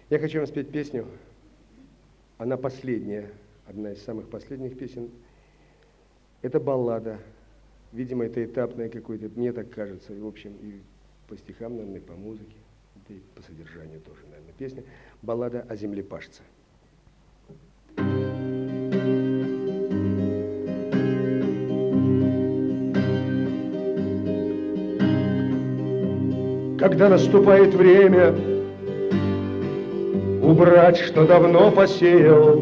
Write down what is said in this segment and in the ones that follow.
Я хочу вам спеть песню. Она последняя, одна из самых последних песен. Это баллада. Видимо, это этапное какое-то, мне так кажется. И, в общем, и по стихам, наверное, и по музыке, и по содержанию тоже, наверное, песня. Баллада о землепашце. Когда наступает время убрать, что давно посеял,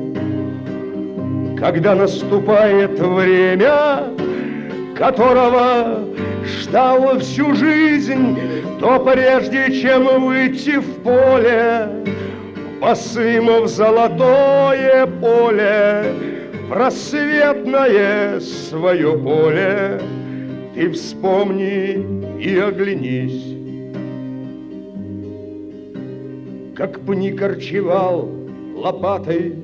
когда наступает время, которого ждал всю жизнь, то прежде чем выйти в поле, босым в золотое поле, просветное свое поле, ты вспомни и оглянись. Как пни корчевал лопатой,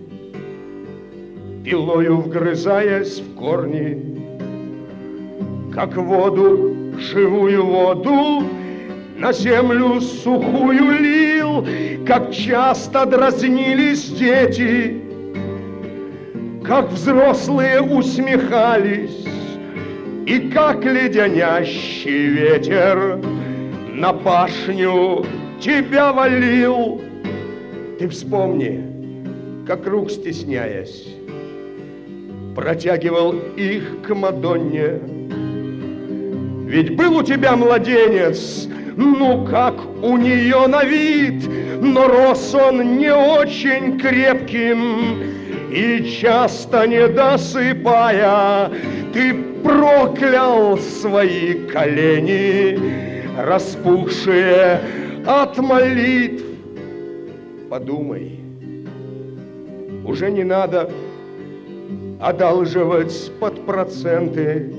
пилою вгрызаясь в корни, как воду, живую воду, на землю сухую лил, как часто дразнились дети, как взрослые усмехались, и как леденящий ветер на пашню тебя валил. Ты вспомни, как рук стесняясь, протягивал их к Мадонне. Ведь был у тебя младенец, ну как у нее на вид, но рос он не очень крепким, и часто не досыпая, ты проклял свои колени, распухшие от молитв. Подумай, уже не надо одалживать под проценты,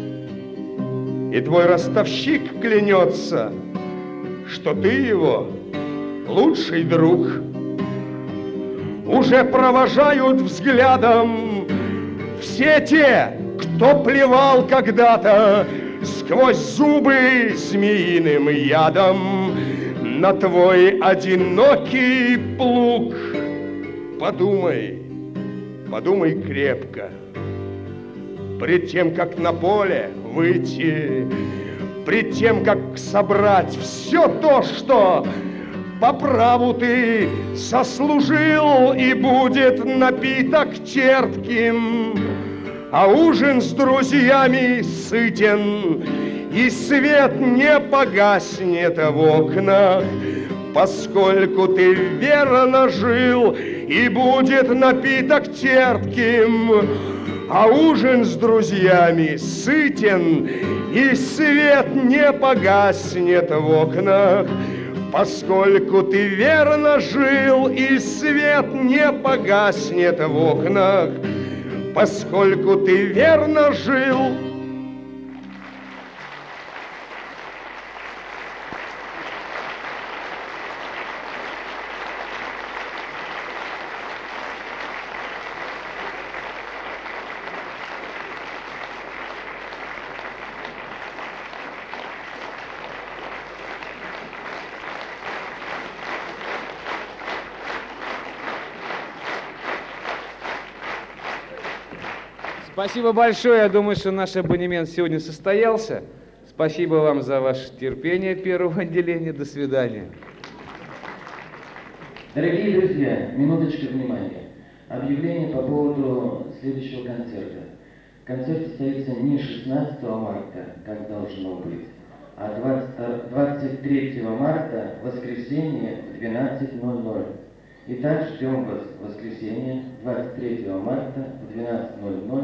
и твой ростовщик клянется, что ты его лучший друг. Уже провожают взглядом все те, кто плевал когда-то сквозь зубы змеиным ядом на твой одинокий плуг. Подумай, подумай крепко, пред тем, как на поле выйти, пред тем, как собрать все то, что по праву ты сослужил, и будет напиток терпким, а ужин с друзьями сытен, и свет не погаснет в окнах, поскольку ты верно жил, и будет напиток терпким, а ужин с друзьями сытен, и свет не погаснет в окнах, поскольку ты верно жил, и свет не погаснет в окнах, поскольку ты верно жил. Спасибо большое. Я думаю, что наш абонемент сегодня состоялся. Спасибо вам за ваше терпение первого отделения. До свидания. Дорогие друзья, минуточку внимания. Объявление по поводу следующего концерта. Концерт состоится не 16 марта, как должно быть, а 23 марта, воскресенье, в 12:00. Итак, ждем вас в воскресенье, 23 марта, в 12:00